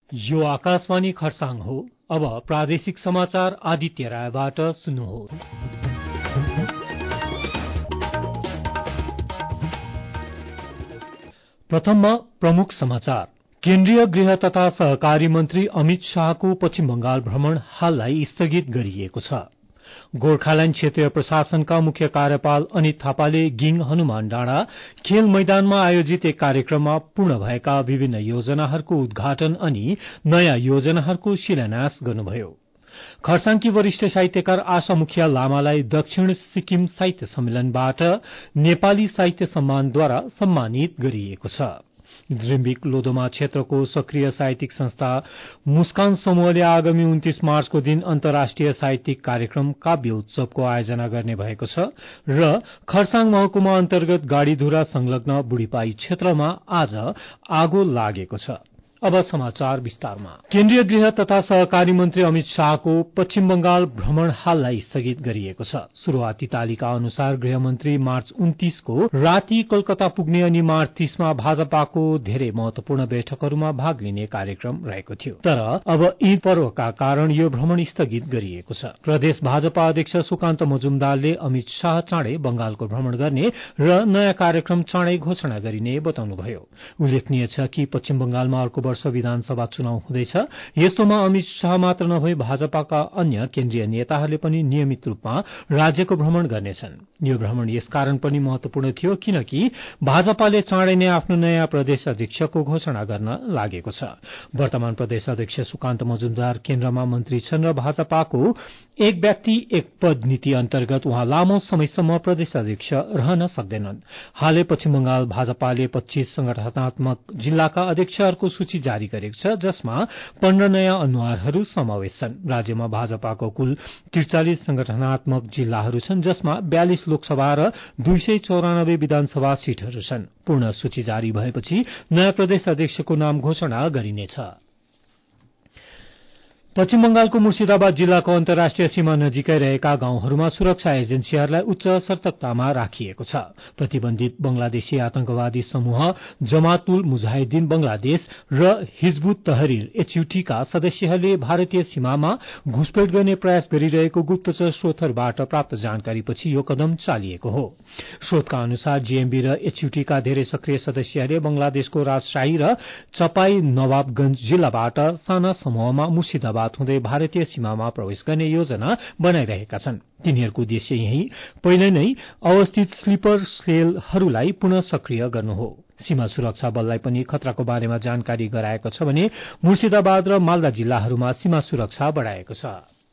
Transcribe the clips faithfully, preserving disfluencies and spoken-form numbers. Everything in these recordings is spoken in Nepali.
यो आकाशवाणी खरसाङ हो। अब प्रादेशिक समाचार आदित्य रायबाट सुन्नुहोस्। प्रथममा प्रमुख समाचार। केन्द्रीय गृह तथा सहकारी मन्त्री अमित शाहको पश्चिम बंगाल भ्रमण हाललाई स्थगित गरिएको छ। गोर्खाल्याण्ड क्षेत्रीय प्रशासनका मुख्य कार्यपाल अनित थापाले गिङ हनुमान डाँडा खेल मैदानमा आयोजित एक कार्यक्रममा पूर्ण भएका विभिन्न योजनाहरूको उद्घाटन अनि नयाँ योजनाहरूको शिलान्यास गर्नुभयो। खरसाङकी वरिष्ठ साहित्यकार आशा मुखिया लामालाई दक्षिण सिक्किम साहित्य सम्मेलनबाट नेपाली साहित्य सम्मानद्वारा सम्मानित गरिएको छ। द्रिम्बिक लोधोमा क्षेत्रको सक्रिय साहित्यिक संस्था मुस्कान समूहले आगामी उन्तीस मार्चको दिन अन्तर्राष्ट्रिय साहित्यिक कार्यक्रम काव्य उत्सवको आयोजना गर्ने भएको छ र खरसाङ महकुमा अन्तर्गत गाडीधुरा संलग्न बुढीपाई क्षेत्रमा आज आगो लागेको छ। अब समाचार विस्तारमा। केन्द्रीय गृह तथा सहकारी मन्त्री अमित शाहको पश्चिम बंगाल भ्रमण हाललाई स्थगित गरिएको छ। शुरूआती तालिका अनुसार गृहमन्त्री मार्च उन्तीसको राति कलकत्ता पुग्ने अनि मार्च तीसमा भाजपाको धेरै महत्वपूर्ण बैठकहरूमा भाग लिने कार्यक्रम रहेको थियो, तर अब ईद पर्वका कारण यो भ्रमण स्थगित गरिएको छ। प्रदेश भाजपा अध्यक्ष सुकान्त मजुमदारले अमित शाह चाँडै बंगालको भ्रमण गर्ने र नयाँ कार्यक्रम चाँडै घोषणा गरिने बताउनुभयो। उल्लेखनीय छ कि पश्चिम बंगालमा अर्को वर्ष विधानसभा चुनाव हुँदैछ। यस्तोमा अमित शाह मात्र नभई भाजपाका अन्य केन्द्रीय नेताहरूले पनि नियमित रूपमा राज्यको भ्रमण गर्नेछन्। यो भ्रमण यसकारण पनि महत्वपूर्ण थियो किनकि भाजपाले चाँडै नै आफ्नो नयाँ प्रदेश अध्यक्षको घोषणा गर्न लागेको छ। वर्तमान प्रदेश अध्यक्ष सुकान्त मजुमदार केन्द्रमा मन्त्री छन् र भाजपाको एक व्यक्ति एक पद नीति अन्तर्गत उहाँ लामो समयसम्म प्रदेश अध्यक्ष रहन सक्दैनन्। हालै पश्चिम बंगाल भाजपाले पच्चीस संगठनात्मक जिल्लाका अध्यक्षहरूको सूची जारी गरेको छ, जसमा पन्ध्र नयाँ अनुहारहरू समावेश छन्। राज्यमा भाजपाको कुल त्रिचालिस संगठनात्मक जिल्लाहरू छन्, जसमा बयालिस लोकसभा र दुई सय चौरानब्बे विधानसभा सीटहरू छन्। पूर्ण सूची जारी भएपछि नयाँ प्रदेश अध्यक्षको नाम घोषणा गरिनेछ। पश्चिम बंगालको मुर्शिदाबाद जिल्लाको अन्तर्राष्ट्रिय सीमा नजिकै रहेका गाउँहरूमा सुरक्षा एजेन्सीहरूलाई उच्च सतर्कतामा राखिएको छ। प्रतिबन्धित बंगलादेशी आतंकवादी समूह जमातुल मुजाहिद्दिन बंगलादेश र हिजबुत तहरीर एचयूटीका सदस्यहरूले भारतीय सीमामा घुसपेठ गर्ने प्रयास गरिरहेको गुप्तचर स्रोतहरूबाट प्राप्त जानकारीपछि यो कदम चालिएको हो। स्रोतका अनुसार जीएमबी र एचयूटीका धेरै सक्रिय सदस्यहरूले बंगलादेशको राजशाही र चपाई नवाबगंज जिल्लाबाट साना समूहमा मुर्शिदाबाद हुँदै भारतीय सीमामा प्रवेश गर्ने योजना बनाइरहेका छन्। तिनीहरूको उद्देश्य यही पहिले नै अवस्थित स्लिपर सेलहरूलाई पुनः सक्रिय गर्नु हो। सीमा सुरक्षा बललाई पनि खतराको बारेमा जानकारी गराएको छ भने मुर्शिदाबाद र मालदा जिल्लाहरूमा सीमा सुरक्षा बढ़ाएको छ।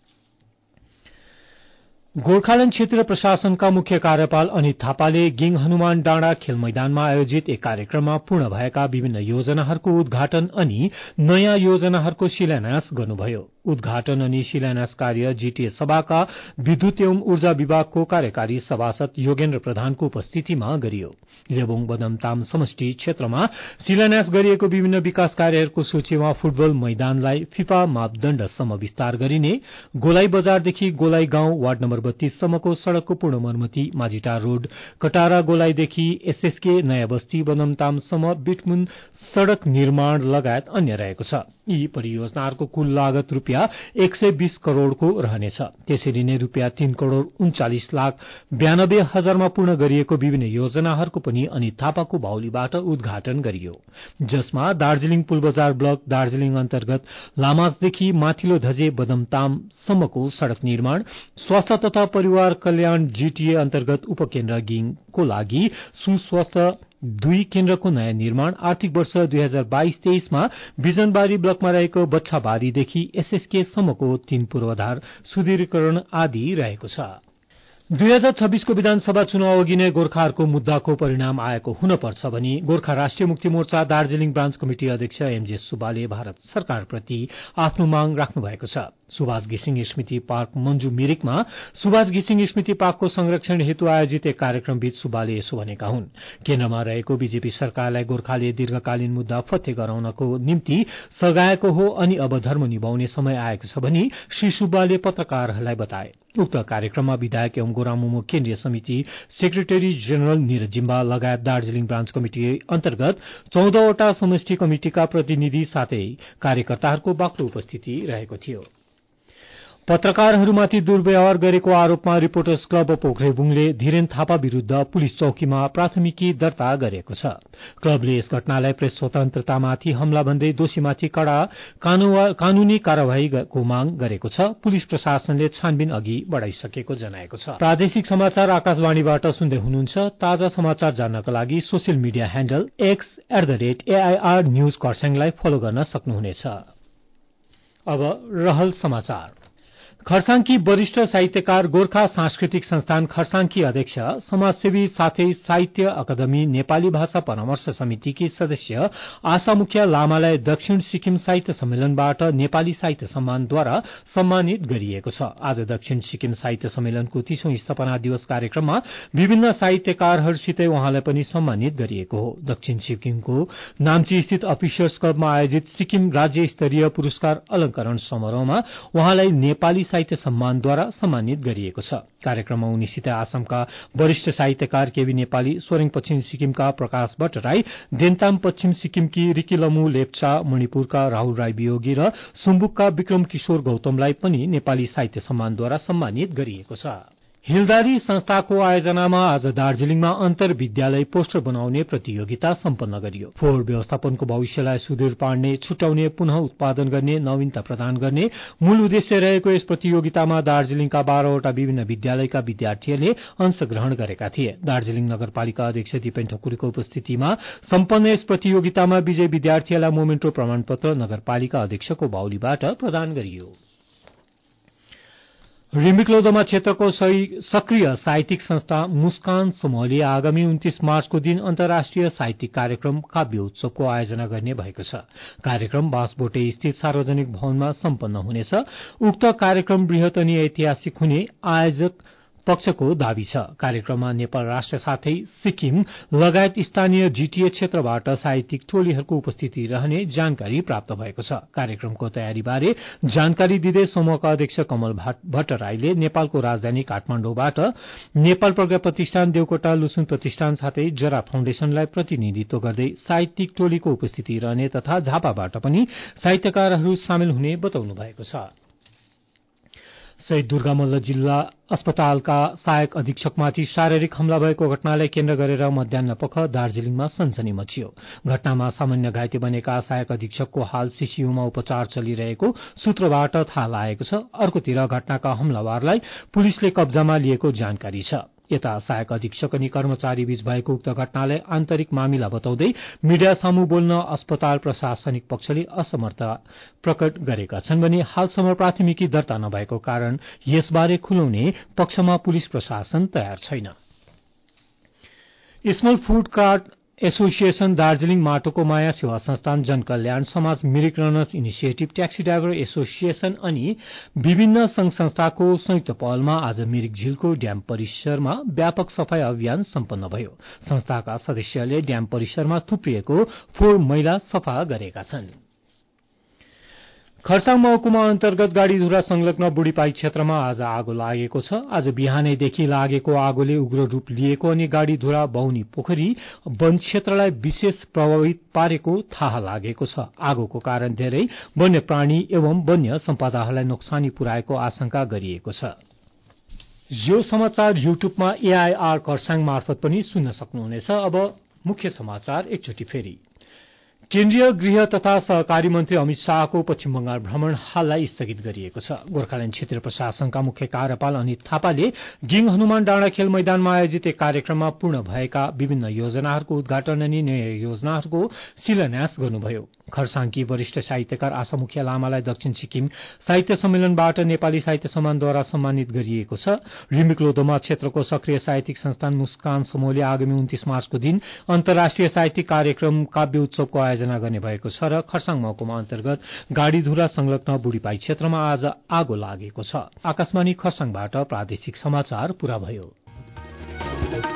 गोर्खाल्याण्ड क्षेत्रीय प्रशासनका मुख्य कार्यपाल अनित थापाले गिङ हनुमान डाँडा खेल मैदानमा आयोजित एक कार्यक्रममा पूर्ण भएका विभिन्न योजनाहरूको उद्घाटन अनि नयाँ योजनाहरूको शिलान्यास गर्नुभयो। उद्घाटन अनि शिलान्यास कार्य जीटीए सभाका विद्युत एवं ऊर्जा विभागको कार्यकारी सभासद योगेन्द्र प्रधानको उपस्थितिमा गरियो। लेबोङ बदमताम समष्टि क्षेत्रमा शिलान्यास गरिएको विभिन्न विकास कार्यहरूको सूचीमा फुटबल मैदानलाई फिफा मापदण्डसम्म विस्तार गरिने, गोलाई बजारदेखि गोलाई गाउँ वार्ड नम्बर बत्तीस सम्मको सड़कको पूर्ण मर्मती, माझीटार रोड कटारा गोलाईदेखि एसएसके नयाँ बस्ती बदमतामसम्म बिटमुन सड़क निर्माण लगायत अन्य रहेको छ। यी परियोजनाहरूको कुल लागत रूपियाँ एक सय बीस करोड़को रहनेछ। त्यसरी नै रूपियाँ तीन करोड़ उन्चालिस लाख बयानब्बे हजारमा पूर्ण गरिएको विभिन्न योजनाहरूको पनि अनित थापाको बाहुलीबाट उद्घाटन गरियो, जसमा दार्जीलिङ पुलबजार ब्लक दार्जीलिङ अन्तर्गत लामासदेखि माथिल्लो धजे बदमतामसम्मको सड़क निर्माण, स्वास्थ्य तथा परिवार कल्याण जीटीए अन्तर्गत उपकेन्द्र गिङको लागि सुस्वास्थ्य दुई केन्द्रको नयाँ निर्माण, आर्थिक वर्ष दुई हजार बाइस तेइसमा बिजनबारी ब्लकमा रहेको बच्छाबारीदेखि एसएसके सम्मको तीन पूर्वाधार सुदृढीकरण आदि रहेको छ। दुई हजार छब्बीसको विधानसभा चुनाव अघि नै गोर्खाहरूको मुद्दाको परिणाम आएको हुनपर्छ भनी गोर्खा राष्ट्रिय मुक्ति मोर्चा दार्जीलिङ ब्रान्च कमिटी अध्यक्ष एमजे सुब्बाले भारत सरकारप्रति आफ्नो माग राख्नु भएको छ। सुभाष घिसिङ स्मृति पार्क मन्जु मिरिकमा सुभाष घिसिङ स्मृति पार्कको संरक्षण हेतु आयोजित एक कार्यक्रम बीच सुब्बाले यसो भनेका हुन्। केन्द्रमा रहेको बीजेपी सरकारलाई गोर्खाले दीर्घकालीन मुद्दा फत्ते गराउनको निम्ति सघाएको हो अनि अब धर्म निभाउने समय आएको छ भनी श्री सुब्बाले पत्रकारहरूलाई बताए। उक्त कार्यक्रममा विधायक एवं गोरामुमो केन्द्रीय समिति सेक्रेटरी जेनरल निरज जिम्बा लगायत दार्जीलिङ ब्रान्च कमिटि अन्तर्गत चौधवटा समष्टि कमिटिका प्रतिनिधि साथै कार्यकर्ताहरूको बाक्लो उपस्थिति रहेको थियो। पत्रकारहरूमाथि दुर्व्यवहार गरेको आरोपमा रिपोर्टर्स क्लब पोखरेबुङले धीरेन थापा विरूद्ध पुलिस चौकीमा प्राथमिकी दर्ता गरेको छ। क्लबले यस घटनालाई प्रेस स्वतन्त्रतामाथि हमला भन्दै दोषीमाथि कड़ा कानूनी कार्यवाहीको माग गरेको छ। पुलिस प्रशासनले छानबिन अघि बढ़ाइसकेको जनाएको छ। प्रादेशिक समाचार आकाशवाणीबाट सुन्दै हुनुहुन्छ। ताजा समाचार जान्नका लागि social media handle X at the rate A I R news खरसाङलाई फलो गर्न सक्नुहुनेछ। अब रहल समाचार। खरसाङकी वरिष्ठ साहित्यकार गोर्खा सांस्कृतिक संस्थान खरसाङकी अध्यक्ष समाजसेवी साथै साहित्य अकादमी नेपाली भाषा परामर्श समितिकी सदस्य आशा मुखिया लामालाई दक्षिण सिक्किम साहित्य सम्मेलनबाट नेपाली साहित्य सम्मानद्वारा सम्मानित गरिएको छ। आज दक्षिण सिक्किम साहित्य सम्मेलनको तीसौं स्थापना दिवस कार्यक्रममा विभिन्न साहित्यकारहरूसितै उहाँलाई पनि सम्मानित गरिएको हो। दक्षिण सिक्किमको नाम्ची स्थित अफिसर्स क्लबमा आयोजित सिक्किम राज्य स्तरीय पुरस्कार अलंकरण समारोहमा उहाँलाई नेपाली साहित्य सम्मानद्वारा सम्मानित गरिएको छ। कार्यक्रममा उनीसित आसामका वरिष्ठ साहित्यकार केवी नेपाली, सोरेङ पश्चिम सिक्किमका प्रकाश भट्टराई, देन्ताम पश्चिम सिक्किमकी रिकिलमु लेप्चा, मणिपुरका राहुल राई वियोगी र सुम्बुकका विक्रम किशोर गौतमलाई पनि नेपाली साहित्य सम्मानद्वारा सम्मानित गरिएको छ। हिलदारी संस्थाको आयोजनामा आज दार्जीलिङमा अन्तर विद्यालय पोस्टर बनाउने प्रतियोगिता सम्पन्न गरियो। फोहोर व्यवस्थापनको भविष्यलाई सुदूर पार्ने, छुट्याउने, पुनः उत्पादन गर्ने, नवीनता प्रदान गर्ने मूल उद्देश्य रहेको यस प्रतियोगितामा दार्जीलिङका बाह्रवटा विभिन्न विद्यालयका विद्यार्थीहरूले अंशग्रहण गरेका थिए। दार्जीलिङ नगरपालिका अध्यक्ष दिपेन ठकुरीको उपस्थितिमा सम्पन्न यस प्रतियोगितामा विजयी विद्यार्थीहरूलाई मोमेन्टो प्रमाणपत्र नगरपालिका अध्यक्षको बाहुलीबाट प्रदान गरियो। रिम्बिक्लोदमा क्षेत्रको सक्रिय साहित्यिक संस्था मुस्कान समूहले आगामी उन्तीस मार्चको दिन अन्तर्राष्ट्रिय साहित्यिक कार्यक्रम काव्य उत्सवको आयोजना गर्ने भएको छ। कार्यक्रम बाँसबोटे स्थित सार्वजनिक भवनमा सम्पन्न हुनेछ। उक्त कार्यक्रम बृहत अनि ऐतिहासिक हुने आयोजक पक्षको दावी छ। कार्यक्रममा नेपाल राष्ट्र साथै सिक्किम लगायत स्थानीय जीटीए क्षेत्रबाट साहित्यिक टोलीहरूको उपस्थिति रहने जानकारी प्राप्त भएको छ। कार्यक्रमको तयारीबारे जानकारी दिँदै समूहका अध्यक्ष कमल भट्टराईले नेपालको राजधानी काठमाडौँबाट नेपाल प्रज्ञा प्रतिष्ठान, देवकोटा लुसुन प्रतिष्ठान साथै जरा फाउन्डेशनलाई प्रतिनिधित्व गर्दै साहित्यिक टोलीको उपस्थिति रहने तथा झापाबाट पनि साहित्यकारहरू सामेल हुने बताउनु भएको छ। शहीद दुर्गा मल्ल जिल्ला अस्पतालका सहायक अधीक्षकमाथि शारीरिक हमला भएको घटनालाई केन्द्र गरेर मध्याह्नपख दार्जीलिङमा सनसनी मचियो। घटनामा सामान्य घाइते बनेका सहायक अधीक्षकको हाल सीसीयूमा उपचार चलिरहेको सूत्रबाट थाहा लागेको छ। अर्कोतिर घटनाका हमलावरलाई पुलिसले कब्जामा लिएको जानकारी छ। यता सहायक अधीक्षक अनि कर्मचारी बीच भएको उक्त घटनालाई आन्तरिक मामिला बताउँदै मीडिया सामु बोल्न अस्पताल प्रशासनिक पक्षले असमर्थता प्रकट गरेका छन् भने हालसम्म प्राथमिकी दर्ता नभएको कारण यसबारे खुलाउने पक्षमा पुलिस प्रशासन तयार छैन। Small food cart association Darjeeling माटोको माया सेवा संस्थान, जनकल्याण समाज, Mirik runners initiative, taxi driver association अनि विभिन्न संघ संस्थाको संयुक्त पहलमा आज मिरिक झीलको ड्याम परिसरमा व्यापक सफाई अभियान सम्पन्न भयो। संस्थाका सदस्यले ड्याम परिसरमा थुप्रिएको फोहोर मैला सफा गरेका छन्। खरसाङ महकुमा अन्तर्गत गाडीधुरा संलग्न बुढीपाई क्षेत्रमा आज आगो लागेको छ। आज बिहानैदेखि लागेको आगोले उग्र रूप लिएको अनि गाडीधुरा बाहुनी पोखरी वन क्षेत्रलाई विशेष प्रभावित पारेको थाहा लागेको छ। आगोको कारण धेरै वन्य प्राणी एवं वन्य सम्पदाहरूलाई नोक्सानी पुर्याएको आशंका गरिएको छ। यो समाचार युट्युबमा एआईआर खरसाङ मार्फत पनि सुन्न सक्नुहुनेछ। अब मुख्य समाचार एकचोटि फेरि। केन्द्रीय गृह तथा सहकारी मन्त्री अमित शाहको पश्चिम बंगाल भ्रमण हाललाई स्थगित गरिएको छ। गोर्खाल्याण्ड क्षेत्रीय प्रशासनका मुख्य कार्यपाल अनित थापाले गिङ हनुमान डाँडा खेल मैदानमा आयोजित एक कार्यक्रममा पूर्ण भएका विभिन्न योजनाहरूको उद्घाटन अनि नयाँ योजनाहरूको शिलान्यास गर्नुभयो। खरसाङकी वरिष्ठ साहित्यकार आशा मुखिया लामालाई दक्षिण सिक्किम साहित्य सम्मेलनबाट नेपाली साहित्य सम्मानद्वारा सम्मानित गरिएको छ। रिम्बिक्लोदोमा क्षेत्रको सक्रिय साहित्यिक संस्थान मुस्कान समूहले आगामी उन्तीस मार्चको दिन अन्तर्राष्ट्रिय साहित्यिक कार्यक्रम काव्य उत्सवको आयोजना गर्ने भएको छ र खरसाङ महकुमा अन्तर्गत गाडीधुरा संलग्न बुढीपाई क्षेत्रमा आज आगो लागेको छ। आकाशवाणी खरसाङबाट प्रादेशिक समाचार पूरा भयो।